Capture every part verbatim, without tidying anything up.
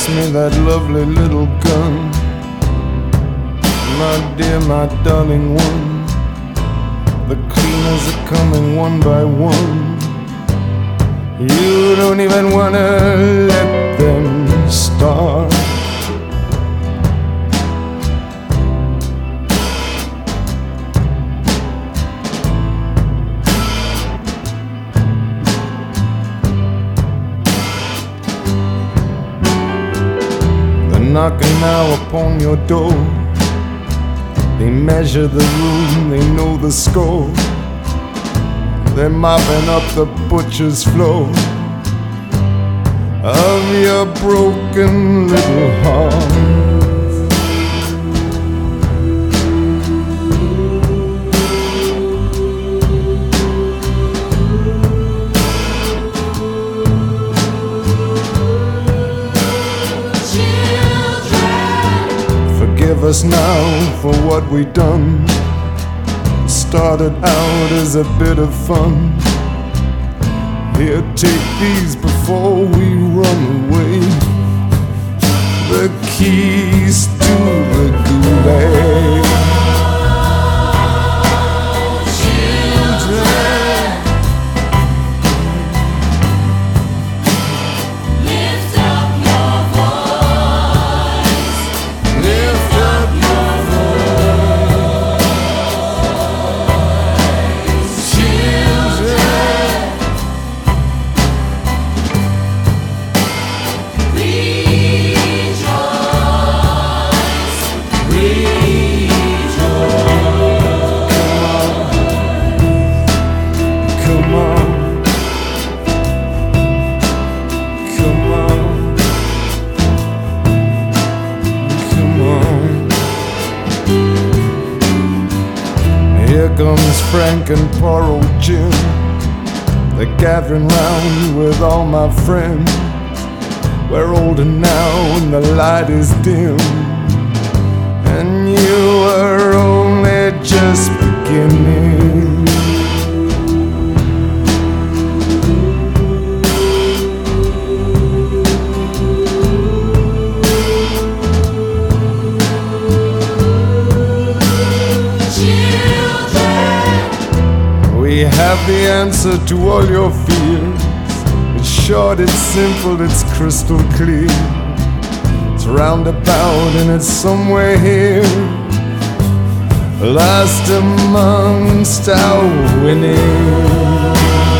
pass me that lovely little gun. My dear, my darling one, the cleaners are coming one by one. You don't even wanna let them start. They're knocking now upon your door. They measure the room, they know the score. They're mopping up the butcher's floor of your broken little heart. Forgive us now for what we done. Started out as a bit of fun. Here, take these before we run away. The keys to the gulag. Here comes Frank and poor old Jim. They're gathering round with all my friends. We're older now and the light is dim, and you are only just beginning. We have the answer to all your fears. It's short, it's simple, it's crystal clear. It's roundabout and it's somewhere here, last amongst our winning.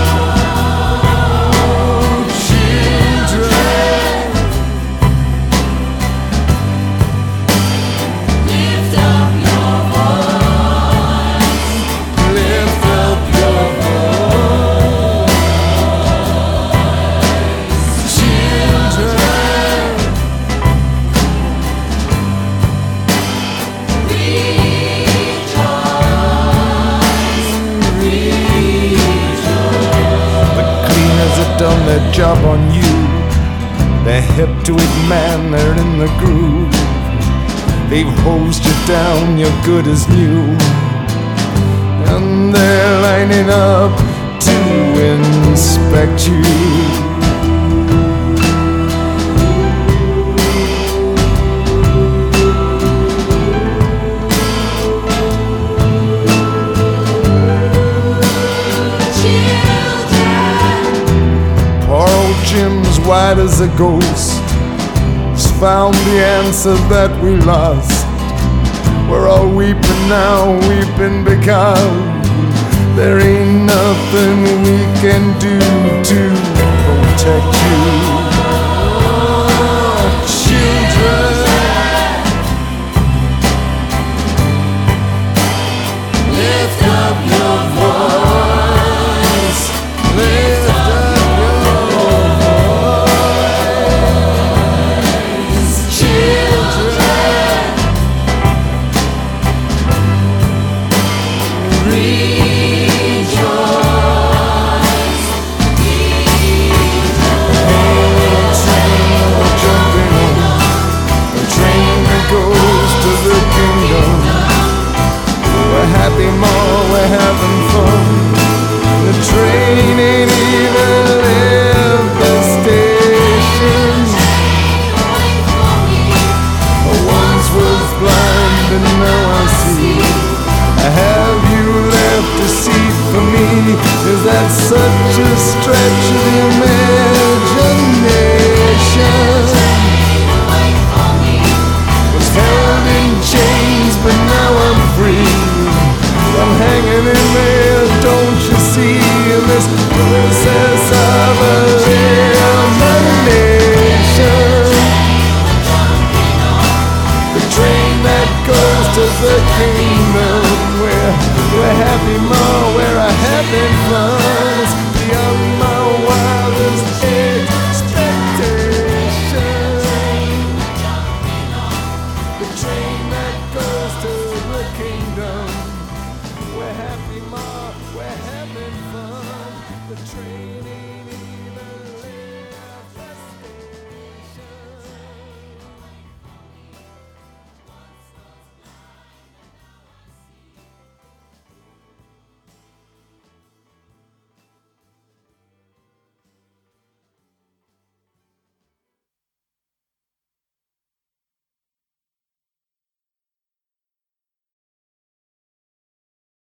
Done their job on you. They're hip to it, man, they're in the groove. They've hosed you down, you're good as new, and they're lining up to inspect you. Jim's white as a ghost has found the answer that we lost. We're all weeping now, weeping because there ain't nothing we can do to protect you. Children, lift up your voice. Lift up the train that goes to the kingdom where we're happy more, where our having fun. The young